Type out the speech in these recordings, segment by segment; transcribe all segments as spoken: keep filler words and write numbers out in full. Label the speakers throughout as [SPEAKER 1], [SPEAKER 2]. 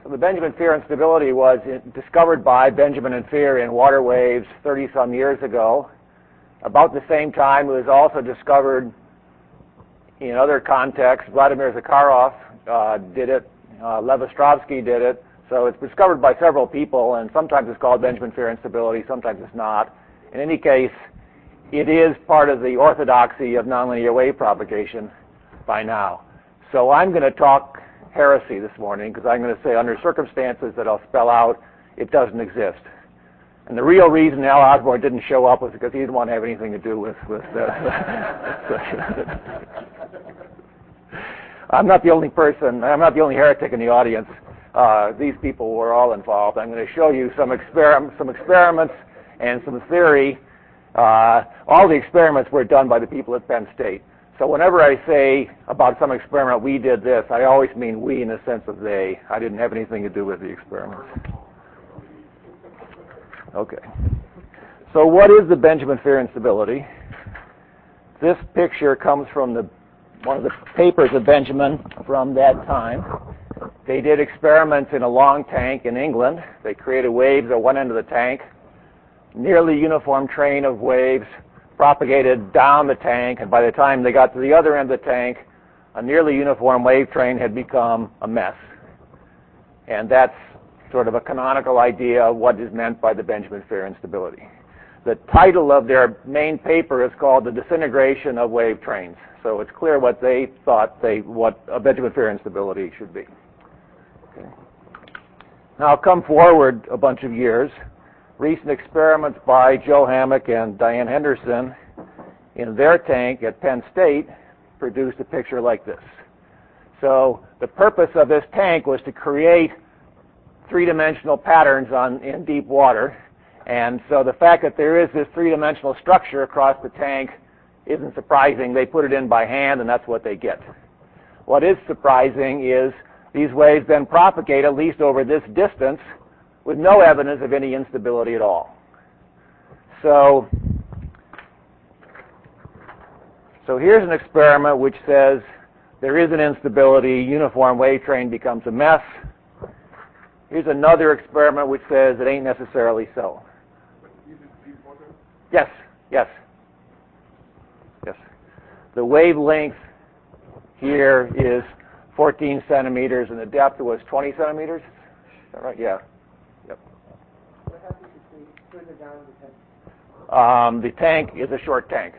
[SPEAKER 1] So the Benjamin Fear instability was discovered by Benjamin and Fear in water waves thirty some years ago. About the same time, it was also discovered in other contexts. Vladimir Zakharov uh, did it. Uh, Lev Ostrovsky did it. So it's discovered by several people, and sometimes it's called Benjamin Fear instability, sometimes it's not. In any case, it is part of the orthodoxy of nonlinear wave propagation by now. So I'm going to talk heresy this morning because I'm going to say under circumstances that I'll spell out, it doesn't exist. And the real reason Al Osborne didn't show up was because he didn't want to have anything to do with, with uh, I'm not the only person, I'm not the only heretic in the audience. Uh, these people were all involved. I'm going to show you some, exper- some experiments and some theory. Uh, all the experiments were done by the people at Penn State. So whenever I say about some experiment, we did this, I always mean we in the sense of they. I didn't have anything to do with the experiments. Okay. So what is the Benjamin Fear instability? This picture comes from the one of the papers of Benjamin from that time. They did experiments in a long tank in England. They created waves at one end of the tank. Nearly uniform train of waves propagated down the tank, and by the time they got to the other end of the tank, a nearly uniform wave train had become a mess. And that's sort of a canonical idea of what is meant by the Benjamin Fear instability. The title of their main paper is called The Disintegration of Wave Trains. So it's clear what they thought they what a Benjamin Fear instability should be. Okay. Now come forward a bunch of years. Recent experiments by Joe Hammack and Diane Henderson in their tank at Penn State produced a picture like this. So the purpose of this tank was to create three-dimensional patterns on in deep water. And so the fact that there is this three-dimensional structure across the tank isn't surprising. They put it in by hand, and that's what they get. What is surprising is these waves then propagate at least over this distance with no evidence of any instability at all. So, so here's an experiment which says there is an instability, uniform wave train becomes a mess. Here's another experiment which says it ain't necessarily so. Yes, yes, yes. The wavelength here is fourteen centimeters and the depth was twenty centimeters. Is that right? Yeah. Yep.
[SPEAKER 2] What happens if we further down the tank?
[SPEAKER 1] Um, the tank is a short tank.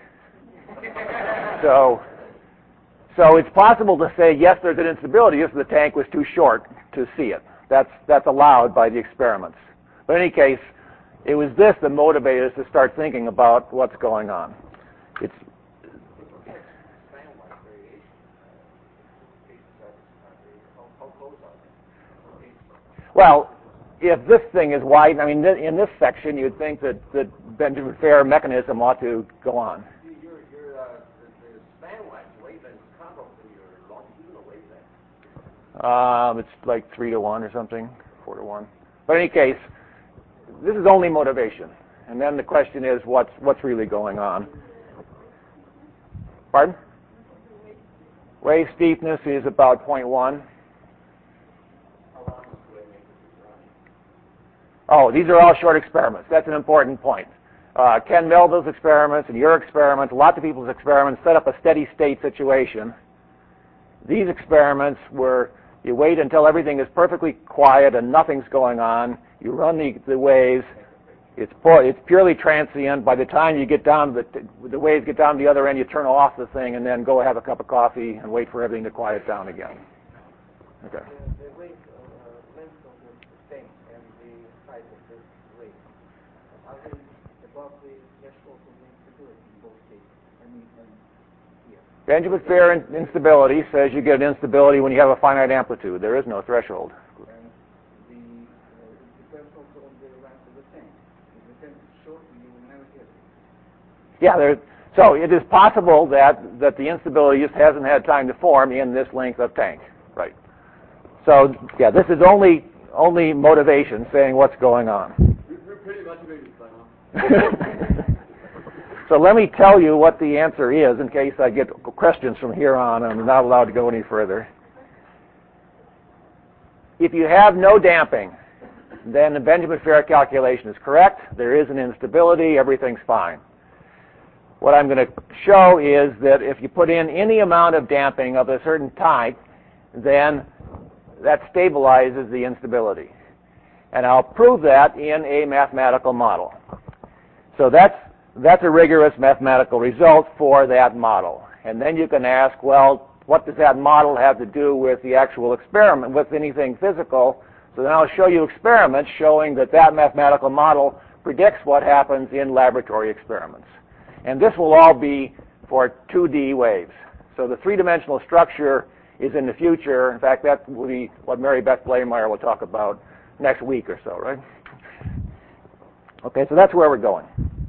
[SPEAKER 1] so, so it's possible to say, yes, there's an instability if the tank was too short to see it. That's, that's allowed by the experiments. But in any case, it was this that motivated us to start thinking about what's going on. It's well, if this thing is wide, I mean, in this section, you'd think that the Benjamin Fear mechanism ought to go on.
[SPEAKER 3] Your, your, uh, the, the span-wise wavelength is comparable to your longitudinal wavelength.
[SPEAKER 1] Um, it's like three to one or something, four to one. But in any case, this is only motivation. And then the question is, what's what's really going on? Pardon? Wave steepness is about zero point one. Oh, these are all short experiments. That's an important point. Uh, Ken Melville's experiments and your experiments, lots of people's experiments set up a steady state situation. These experiments were, you wait until everything is perfectly quiet and nothing's going on. You run the, the waves. It's, it's purely transient. By the time you get down to the, the waves get down to the other end, you turn off the thing and then go have a cup of coffee and wait for everything to quiet down again. Okay.
[SPEAKER 2] The, the wave uh, length of the tank and the height of the wave, are they above the threshold of instability in both cases? I mean, and here.
[SPEAKER 1] Benjamin Fear instability says you get an instability when you have a finite amplitude. There is no threshold.
[SPEAKER 2] And the, uh, it depends also on the length of the tank. If the tank is short, you will never get it.
[SPEAKER 1] Yeah, there, so it is possible that, that the instability just hasn't had time to form in this length of tank. Right. So, yeah, this is only only motivation, saying what's going on.
[SPEAKER 3] We're pretty motivated by now.
[SPEAKER 1] So let me tell you what the answer is in case I get questions from here on. I'm not allowed to go any further. if you have no damping, then the Benjamin-Ferrett calculation is correct. There is an instability. Everything's fine. What I'm going to show is that if you put in any amount of damping of a certain type, then that stabilizes the instability. And I'll prove that in a mathematical model. So that's, that's a rigorous mathematical result for that model. And then you can ask, well, what does that model have to do with the actual experiment, with anything physical? So then I'll show you experiments showing that that mathematical model predicts what happens in laboratory experiments. And this will all be for two D waves. So the three-dimensional structure is in the future. In fact, that will be what Mary Beth Blameyer will talk about next week or so, right? Okay, so that's where we're going.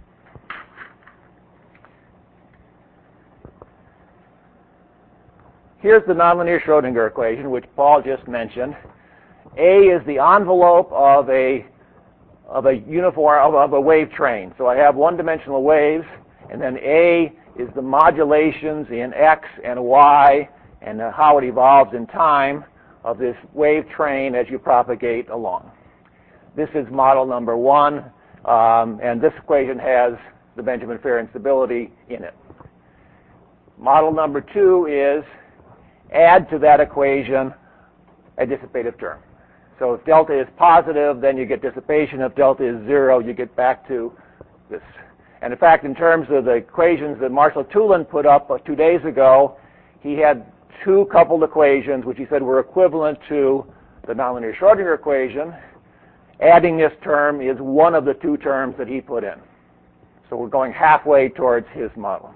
[SPEAKER 1] Here's the nonlinear Schrodinger equation, which Paul just mentioned. A is the envelope of a of a uniform of, of a wave train. So I have one-dimensional waves, and then A is the modulations in X and Y and uh, how it evolves in time of this wave train as you propagate along. This is model number one, um, and this equation has the Benjamin-Ferrett instability in it. Model number two is add to that equation a dissipative term. So if delta is positive, then you get dissipation. If delta is zero, you get back to this. And in fact, in terms of the equations that Marshall Tulin put up uh, two days ago, he had two coupled equations which he said were equivalent to the nonlinear Schrodinger equation. Adding this term is one of the two terms that he put in. So we're going halfway towards his model.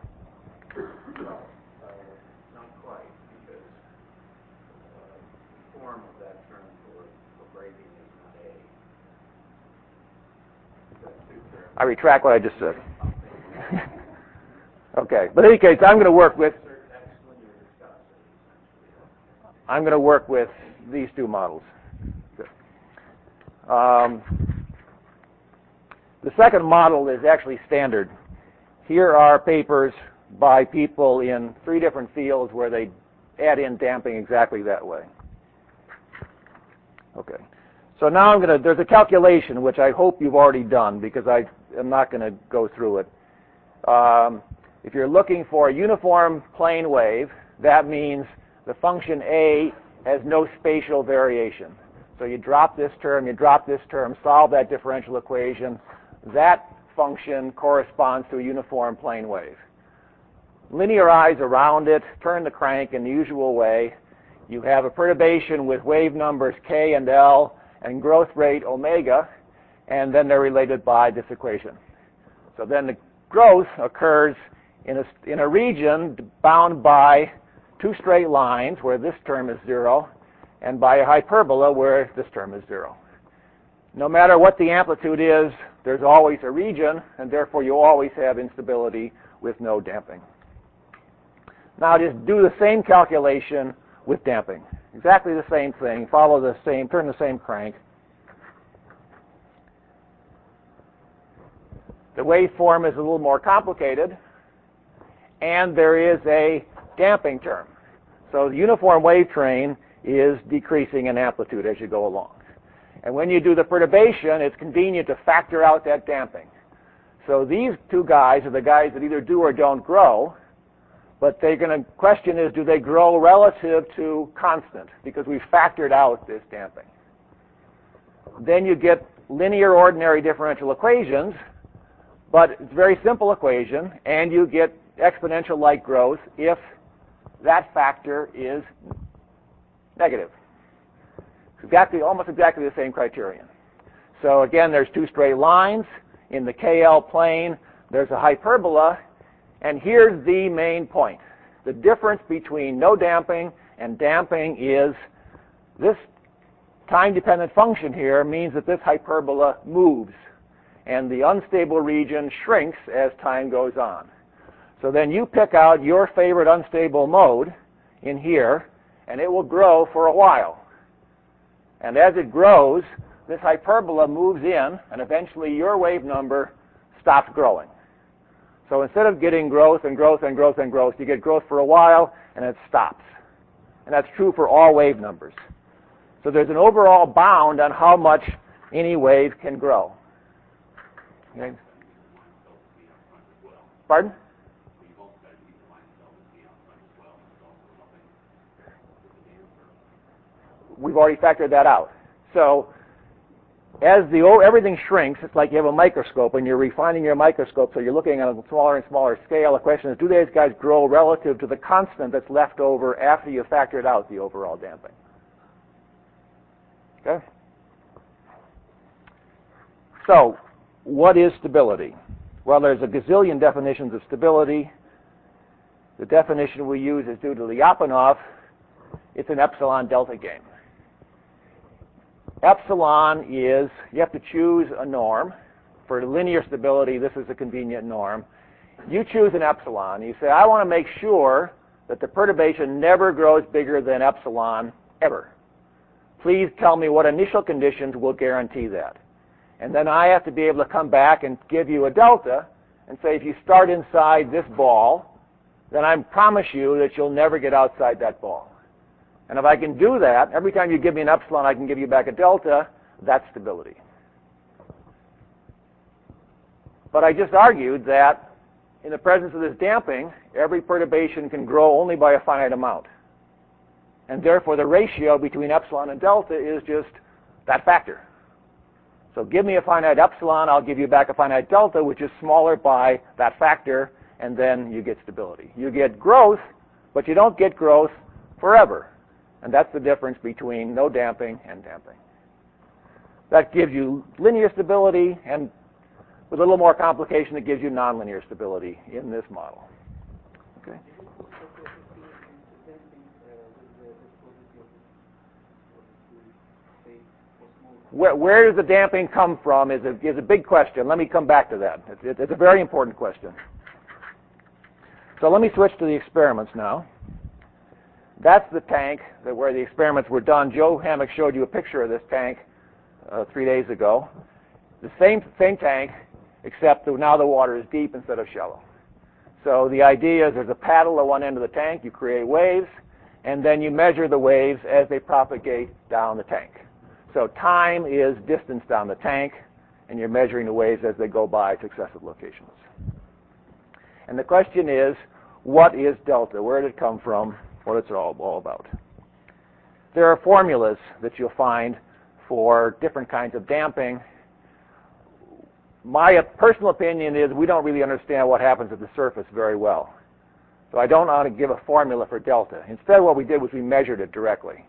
[SPEAKER 1] I retract what I just said. Okay, but in any case, I'm going to work with I'm going to work with these two models. Um, the second model is actually standard. Here are papers by people in three different fields where they add in damping exactly that way. Okay. So now I'm going to, there's a calculation which I hope you've already done because I am not going to go through it. Um, if you're looking for a uniform plane wave, that means the function A has no spatial variation. So you drop this term, you drop this term, solve that differential equation. That function corresponds to a uniform plane wave. Linearize around it, turn the crank in the usual way. You have a perturbation with wave numbers K and L and growth rate omega, and then they're related by this equation. So then the growth occurs in a, in a region bound by two straight lines where this term is zero, and by a hyperbola where this term is zero. No matter what the amplitude is, there's always a region, and therefore you always have instability with no damping. Now just do the same calculation with damping. Exactly the same thing. Follow the same, turn the same crank. The waveform is a little more complicated, and there is a damping term. So the uniform wave train is decreasing in amplitude as you go along. And when you do the perturbation, it's convenient to factor out that damping. So these two guys are the guys that either do or don't grow, but they're going to question is, do they grow relative to constant? Because we've factored out this damping. Then you get linear ordinary differential equations, but it's a very simple equation, and you get exponential-like growth if that factor is negative. Exactly, almost exactly the same criterion. So again, there's two straight lines. In the K L plane, there's a hyperbola. And here's the main point. The difference between no damping and damping is this time-dependent function here means that this hyperbola moves, and the unstable region shrinks as time goes on. So then you pick out your favorite unstable mode in here, and it will grow for a while. And as it grows, this hyperbola moves in, and eventually your wave number stops growing. So instead of getting growth and growth and growth and growth, you get growth for a while, and it stops. And that's true for all wave numbers. So there's an overall bound on how much any wave can grow. Okay. Pardon? We've already factored that out. So as the everything shrinks, it's like you have a microscope and you're refining your microscope, so you're looking at a smaller and smaller scale. The question is, do these guys grow relative to the constant that's left over after you've factored out the overall damping? Okay? So what is stability? Well, there's a gazillion definitions of stability. The definition we use is due to Lyapunov. It's an epsilon delta game. Epsilon is, you have to choose a norm. For linear stability, this is a convenient norm. You choose an epsilon. You say, I want to make sure that the perturbation never grows bigger than epsilon ever. Please tell me what initial conditions will guarantee that. And then I have to be able to come back and give you a delta and say, if you start inside this ball, then I promise you that you'll never get outside that ball. And if I can do that, every time you give me an epsilon, I can give you back a delta. That's stability. But I just argued that in the presence of this damping, every perturbation can grow only by a finite amount. And therefore, the ratio between epsilon and delta is just that factor. So give me a finite epsilon, I'll give you back a finite delta, which is smaller by that factor, and then you get stability. You get growth, but you don't get growth forever. And that's the difference between no damping and damping. That gives you linear stability, and with a little more complication, it gives you nonlinear stability in this model. Okay. Where, where does the damping come from is a, is a big question. Let me come back to that. It's, it's a very important question. So let me switch to the experiments now. That's the tank that where the experiments were done. Joe Hammack showed you a picture of this tank uh, three days ago. The same, same tank, except that now the water is deep instead of shallow. So the idea is there's a paddle at one end of the tank. You create waves, and then you measure the waves as they propagate down the tank. So time is distance down the tank, and you're measuring the waves as they go by successive locations. And the question is, what is delta? Where did it come from? What it's all, all about. There are formulas that you'll find for different kinds of damping. My personal opinion is we don't really understand what happens at the surface very well. So I don't want to give a formula for delta. Instead, what we did was we measured it directly.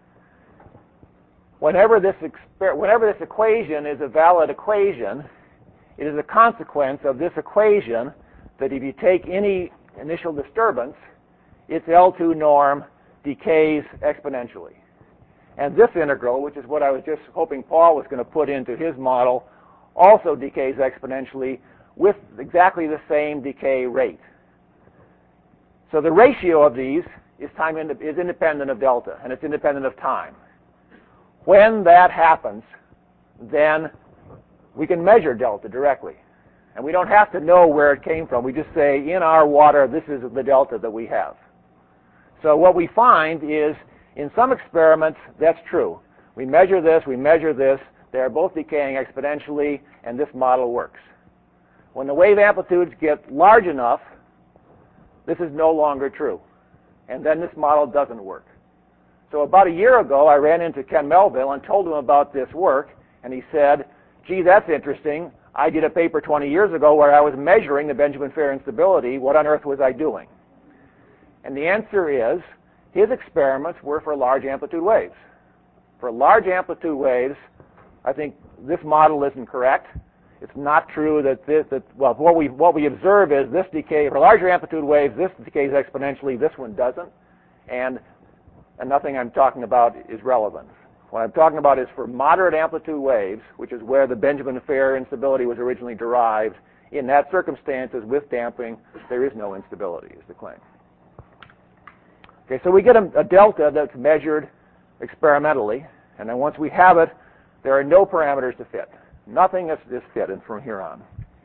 [SPEAKER 1] Whenever this, exper- whenever this equation is a valid equation, it is a consequence of this equation that if you take any initial disturbance, its L two norm decays exponentially. And this integral, which is what I was just hoping Paul was going to put into his model, also decays exponentially with exactly the same decay rate. So the ratio of these is, time ind- is independent of delta, and it's independent of time. When that happens, then we can measure delta directly. And we don't have to know where it came from. We just say, in our water, this is the delta that we have. So what we find is, in some experiments, that's true. We measure this, we measure this, they are both decaying exponentially, and this model works. When the wave amplitudes get large enough, this is no longer true. And then this model doesn't work. So about a year ago, I ran into Ken Melville and told him about this work, and he said, gee, that's interesting. I did a paper twenty years ago where I was measuring the Benjamin Fair instability. What on earth was I doing? And the answer is, his experiments were for large amplitude waves. For large amplitude waves, I think this model isn't correct. It's not true that this, that, well, what we, what we observe is this decay, for larger amplitude waves, this decays exponentially, this one doesn't. And, and nothing I'm talking about is relevant. What I'm talking about is for moderate amplitude waves, which is where the Benjamin Fair instability was originally derived. In that circumstances, with damping, there is no instability, is the claim. Okay, so we get a, a delta that's measured experimentally, and then once we have it, there are no parameters to fit. Nothing is, is fitted from here on.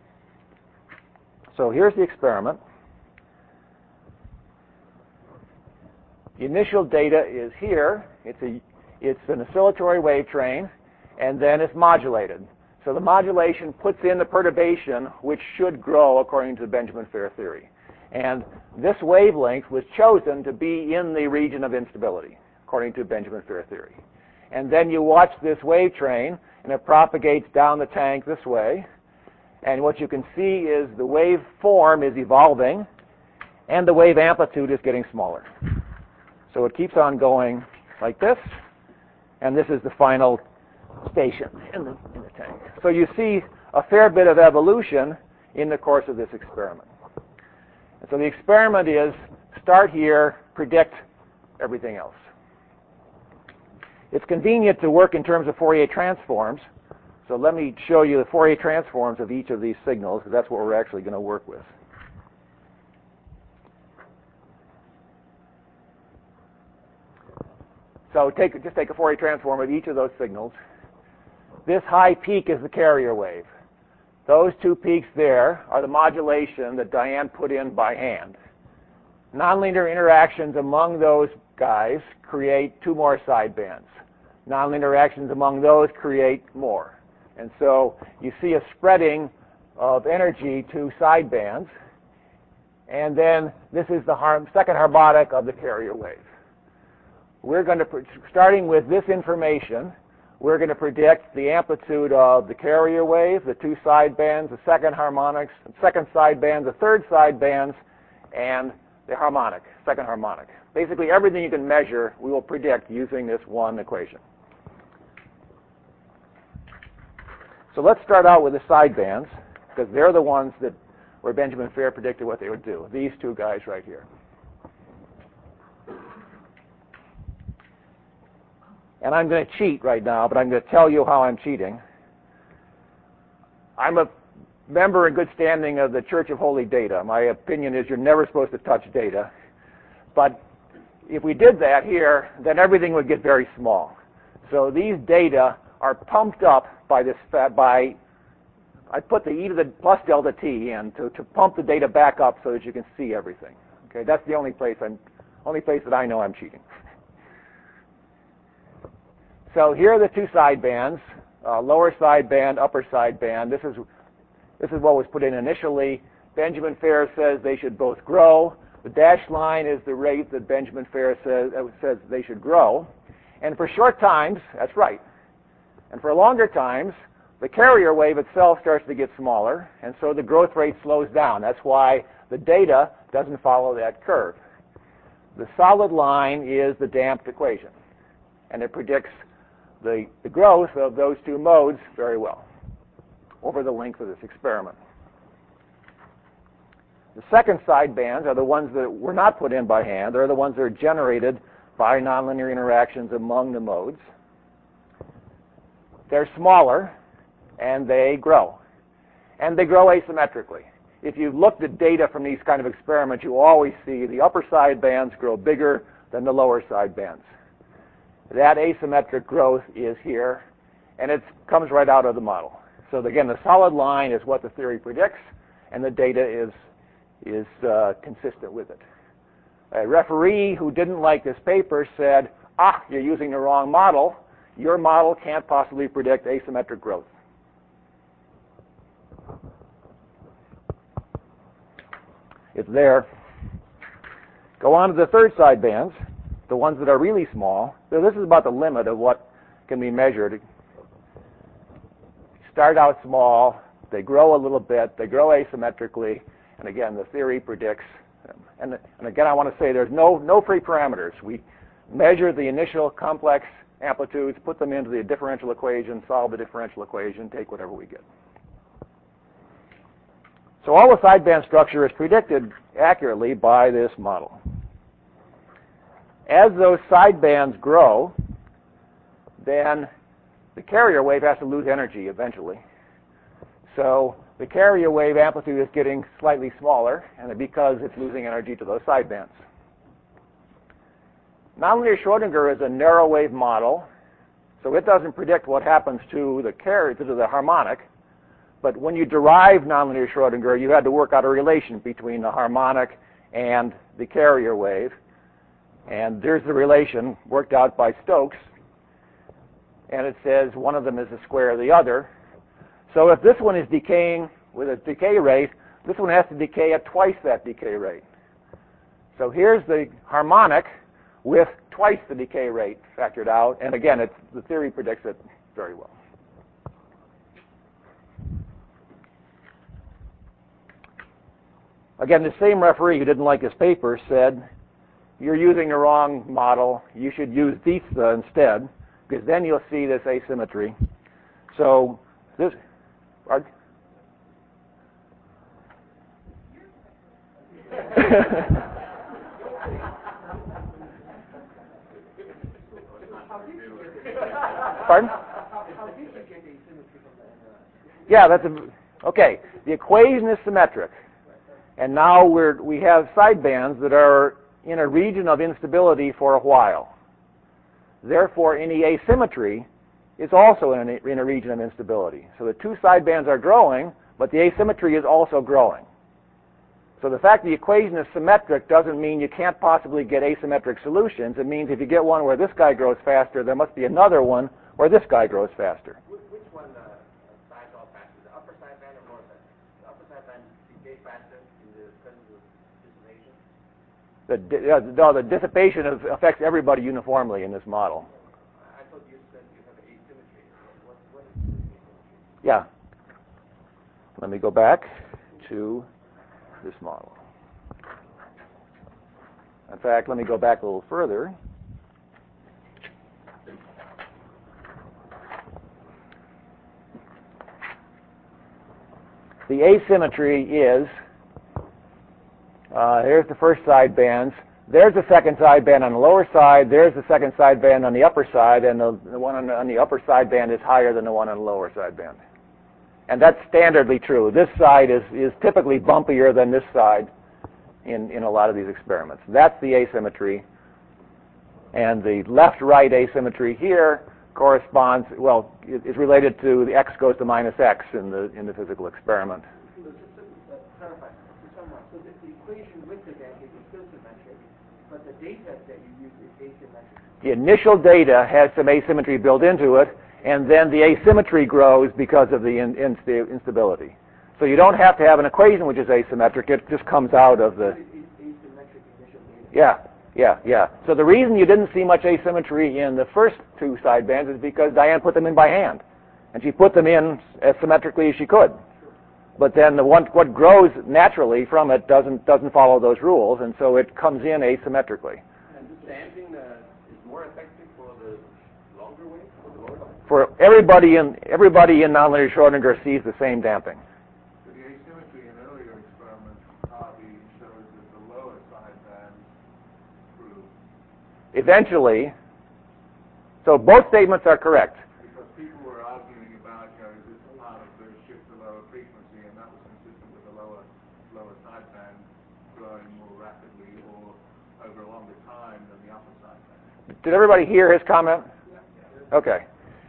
[SPEAKER 1] So here's the experiment. The initial data is here. It's a it's an oscillatory wave train, and then it's modulated. So the modulation puts in the perturbation, which should grow according to the Benjamin-Fair theory. And this wavelength was chosen to be in the region of instability, according to Benjamin-Fair theory. And then you watch this wave train, and it propagates down the tank this way. And what you can see is the wave form is evolving, and the wave amplitude is getting smaller. So it keeps on going like this, and this is the final station in the, in the tank. So you see a fair bit of evolution in the course of this experiment. And so the experiment is start here, predict everything else. It's convenient to work in terms of Fourier transforms. So let me show you the Fourier transforms of each of these signals, because that's what we're actually going to work with. So take, just take a Fourier transform of each of those signals. This high peak is the carrier wave. Those two peaks there are the modulation that Diane put in by hand. Nonlinear interactions among those guys create two more sidebands. Nonlinear interactions among those create more. And so you see a spreading of energy to sidebands. And then this is the har- second harmonic of the carrier wave. We're going to, starting with this information, we're going to predict the amplitude of the carrier wave, the two sidebands, the second harmonics, the second sideband, the third sidebands, and the harmonic, second harmonic. Basically everything you can measure, we will predict using this one equation. So let's start out with the sidebands, because they're the ones that where Benjamin Fair predicted what they would do. These two guys right here. And I'm going to cheat right now, but I'm going to tell you how I'm cheating. I'm a member in good standing of the Church of Holy Data. My opinion is you're never supposed to touch data. But if we did that here, then everything would get very small. So these data are pumped up by this, by, I put the e to the plus delta t in to, to pump the data back up so that you can see everything. Okay, that's the only place I'm, only place that I know I'm cheating. So here are the two sidebands, uh, lower sideband, upper sideband. This is, this is what was put in initially. Benjamin Fair says they should both grow. The dashed line is the rate that Benjamin Fair says, uh, says they should grow. And for short times, that's right. And for longer times, the carrier wave itself starts to get smaller, and so the growth rate slows down. That's why the data doesn't follow that curve. The solid line is the damped equation, and it predicts the, the growth of those two modes very well over the length of this experiment. The second sidebands are the ones that were not put in by hand. They're the ones that are generated by nonlinear interactions among the modes. They're smaller, and they grow. And they grow asymmetrically. If you've looked at data from these kind of experiments, you always see the upper sidebands grow bigger than the lower sidebands. That asymmetric growth is here, and it comes right out of the model. So again, the solid line is what the theory predicts, and the data is, is uh, consistent with it. A referee who didn't like this paper said, ah, you're using the wrong model. Your model can't possibly predict asymmetric growth. It's there. Go on to the third sidebands, the ones that are really small. So this is about the limit of what can be measured. Start out small, they grow a little bit, they grow asymmetrically, and again, the theory predicts. And, and again, I want to say there's no, no free parameters. We measure the initial complex amplitudes, put them into the differential equation, solve the differential equation, take whatever we get. So all the sideband structure is predicted accurately by this model. As those sidebands grow, then the carrier wave has to lose energy eventually. So the carrier wave amplitude is getting slightly smaller, and because it's losing energy to those sidebands. Nonlinear Schrodinger is a narrow wave model, so it doesn't predict what happens to the carrier, to the harmonic. But when you derive nonlinear Schrodinger, you had to work out a relation between the harmonic and the carrier wave. And there's the relation worked out by Stokes. and it says one of them is the square of the other. So if this one is decaying with a decay rate, this one has to decay at twice that decay rate. So here's the harmonic with twice the decay rate factored out, and again, it's, the theory predicts it very well. Again, the same referee who didn't like his paper said, you're using the wrong model. You should use DIESA instead, because then you'll see this asymmetry. So this, pardon? Pardon? Yeah, that's a, okay. The equation is symmetric. And now we're, we have sidebands that are in a region of instability for a while. Therefore, any asymmetry is also in a, in a region of instability. So the two sidebands are growing, but the asymmetry is also growing. So the fact the equation is symmetric doesn't mean you can't possibly get asymmetric solutions. It means if you get one where this guy grows faster, there must be another one where this guy grows faster.
[SPEAKER 3] Which one uh, sides off faster, the upper sideband or lower sideband? The upper sideband decays faster in the presence of dissipation?
[SPEAKER 1] The, uh, no, the dissipation of, affects everybody uniformly in this model.
[SPEAKER 3] I thought you said you have asymmetry. What, what is asymmetry?
[SPEAKER 1] Yeah. Let me go back to this model. In fact, let me go back a little further. The asymmetry is, uh, here's the first sidebands. There's the second sideband on the lower side. There's the second sideband on the upper side, and the, the one on the, on the upper sideband is higher than the one on the lower sideband. And that's standardly true. This side is, is typically bumpier than this side in, in a lot of these experiments. That's the asymmetry. And the left-right asymmetry here corresponds, well, is related to the x goes to minus x in the, in the physical experiment.
[SPEAKER 2] So just to uh, clarify, to sum up, so the, the equation with the damping is still symmetric, but the data that you use is asymmetric.
[SPEAKER 1] The initial data has some asymmetry built into it, and then the asymmetry grows because of the in, in, instability. So you don't have to have an equation which is asymmetric. It just comes out of the...
[SPEAKER 2] Asymmetric initial data.
[SPEAKER 1] Yeah, yeah, yeah. So the reason you didn't see much asymmetry in the first two sidebands is because Diane put them in by hand. And she put them in as symmetrically as she could. But then the one, what grows naturally from it doesn't, doesn't follow those rules, and so it comes in asymmetrically.
[SPEAKER 3] And this damping uh, is more effective for the longer wave, for the lower wave?
[SPEAKER 1] For everybody in everybody in nonlinear Schrodinger sees the same damping.
[SPEAKER 4] So the asymmetry in earlier experiments, Harvey shows that the lower sideband grew.
[SPEAKER 1] Eventually, so both statements are correct.
[SPEAKER 4] Because people were arguing about, you know, is this part of the shift to lower frequency, and that was consistent with the lower lower sideband growing more rapidly or over a longer time than the upper sideband.
[SPEAKER 1] Did everybody hear his comment? Okay.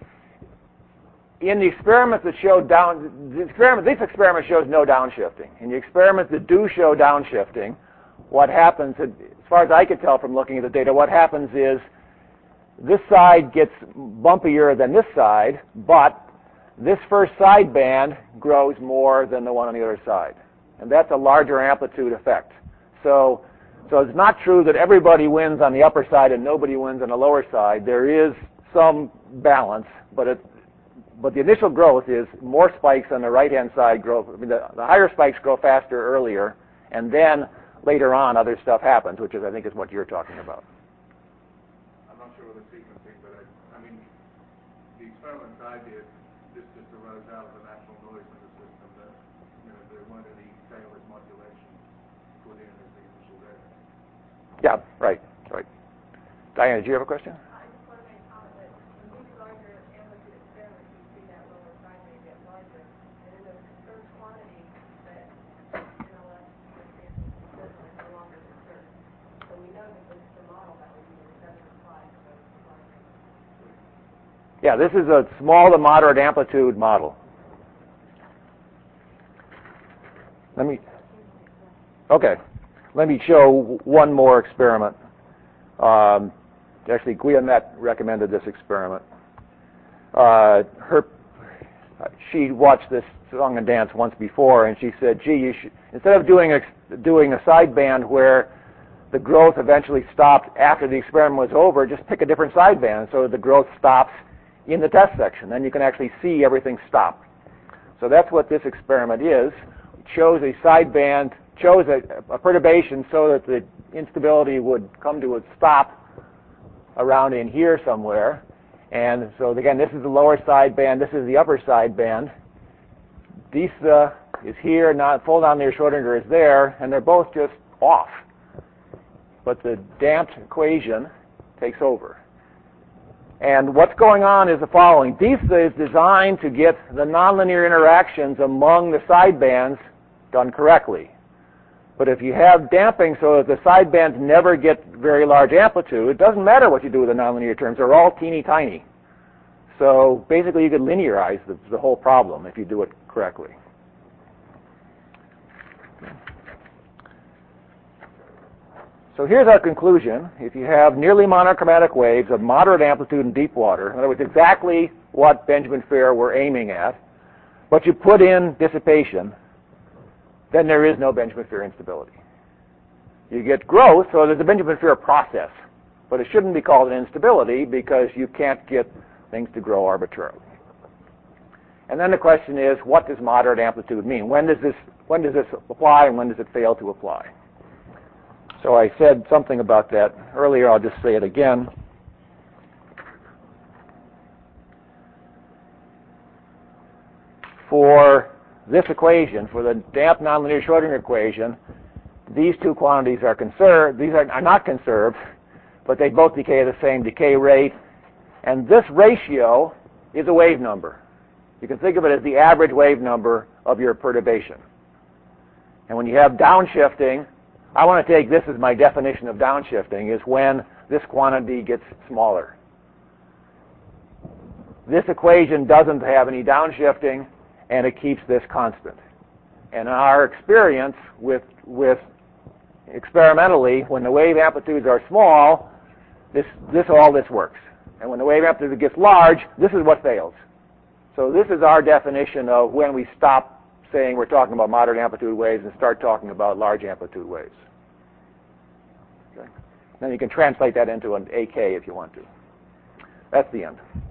[SPEAKER 1] In the experiments that showed down, the experiment, this experiment shows no downshifting. In the experiments that do show downshifting, what happens, as far as I could tell from looking at the data, what happens is this side gets bumpier than this side, but this first sideband grows more than the one on the other side. And that's a larger amplitude effect. So, so it's not true that everybody wins on the upper side and nobody wins on the lower side. There is some balance, but it, but the initial growth is more spikes on the right-hand side grow. I mean, the, the higher spikes grow faster earlier, and then later on other stuff happens, which is, I think, is what you're talking about.
[SPEAKER 4] I'm not sure what the sequencing, but I, I mean, the experiments I did, this just arose out of the natural noise in the system that, you know, there weren't any tailored modulations put in as the initial data.
[SPEAKER 1] Yeah, right, right. Diana, did you have a question?
[SPEAKER 5] I just want to make a comment that when you do larger amplitude experiments, you see that lower side may get larger. And in the conserved quantity that N L S, for example, conserved are no longer conserved. So we know that this is the model that we're using doesn't apply to those larger.
[SPEAKER 1] Yeah, this is a small to moderate amplitude model. Let me, okay, let me show one more experiment. Um, actually, Guillemette recommended this experiment. uh, her, she watched this song and dance once before, and she said, gee, you should, instead of doing a, doing a sideband where the growth eventually stopped after the experiment was over, just pick a different sideband so the growth stops in the test section. Then you can actually see everything stop. So that's what this experiment is. It shows a sideband, shows a, a perturbation so that the instability would come to a stop around in here somewhere. And so again, this is the lower sideband, this is the upper sideband. DISA is here, not full nonlinear Schrodinger is there, and they're both just off. But the damped equation takes over. And what's going on is the following. DISA is designed to get the nonlinear interactions among the sidebands done correctly. But if you have damping so that the sidebands never get very large amplitude, it doesn't matter what you do with the nonlinear terms. They're all teeny tiny. So basically you could linearize the, the whole problem if you do it correctly. So here's our conclusion. If you have nearly monochromatic waves of moderate amplitude in deep water, in other words, exactly what Benjamin Fair were aiming at, but you put in dissipation, then there is no Benjamin Fair instability. You get growth, so there's a Benjamin Fair process, but it shouldn't be called an instability because you can't get things to grow arbitrarily. And then the question is, what does moderate amplitude mean? When does this, when does this apply and when does it fail to apply? So I said something about that earlier. I'll just say it again. For this equation, for the damped nonlinear Schrodinger equation, these two quantities are conserved. These are, are not conserved, but they both decay at the same decay rate. And this ratio is a wave number. You can think of it as the average wave number of your perturbation. And when you have downshifting, I want to take this as my definition of downshifting, is when this quantity gets smaller. This equation doesn't have any downshifting, and it keeps this constant. And our experience with, with experimentally, when the wave amplitudes are small, this, this all this works. And when the wave amplitude gets large, this is what fails. So this is our definition of when we stop saying we're talking about moderate amplitude waves and start talking about large amplitude waves. Okay. Then you can translate that into an A K if you want to. That's the end.